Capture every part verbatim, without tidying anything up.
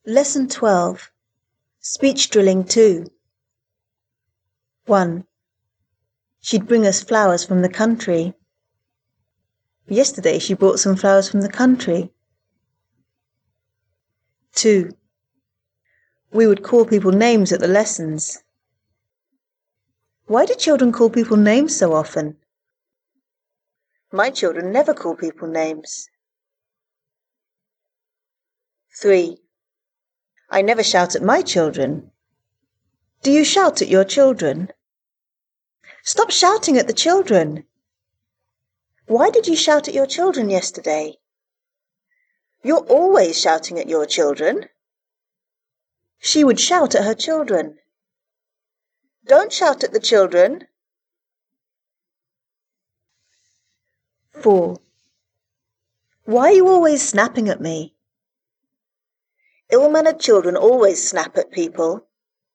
Lesson twelve. Speech Drilling two. one. She'd bring us flowers from the country. Yesterday she brought some flowers from the country. two. We would call people names at the lessons. Why do children call people names so often? My children never call people names. three. I never shout at my children. Do you shout at your children? Stop shouting at the children. Why did you shout at your children yesterday? You're always shouting at your children. She would shout at her children. Don't shout at the children. four. Why are you always snapping at me? Ill-mannered children always snap at people.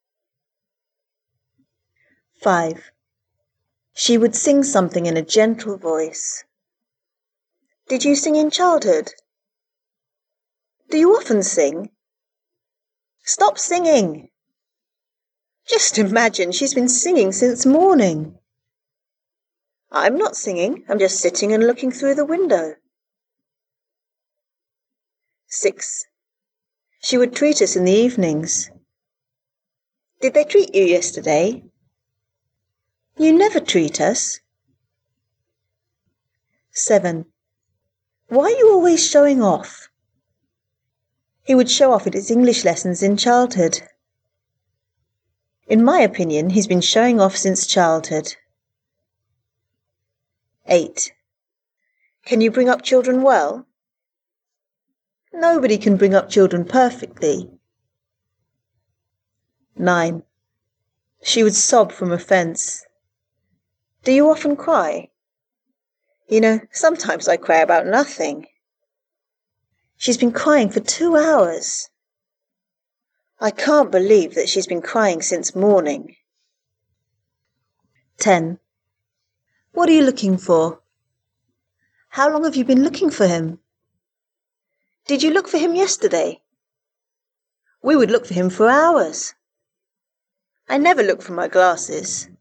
five. She would sing something in a gentle voice. Did you sing in childhood? Do you often sing? Stop singing. Just imagine, she's been singing since morning. I'm not singing, I'm just sitting and looking through the window. six. She would treat us in the evenings. Did they treat you yesterday? You never treat us. seven. Why are you always showing off? He would show off at his English lessons in childhood. In my opinion, he's been showing off since childhood. eight. Can you bring up children well? Nobody can bring up children perfectly. nine. She would sob from offence. Do you often cry? You know, sometimes I cry about nothing. She's been crying for two hours. I can't believe that she's been crying since morning. ten. What are you looking for? How long have you been looking for him? Did you look for him yesterday? We would look for him for hours. I never look for my glasses.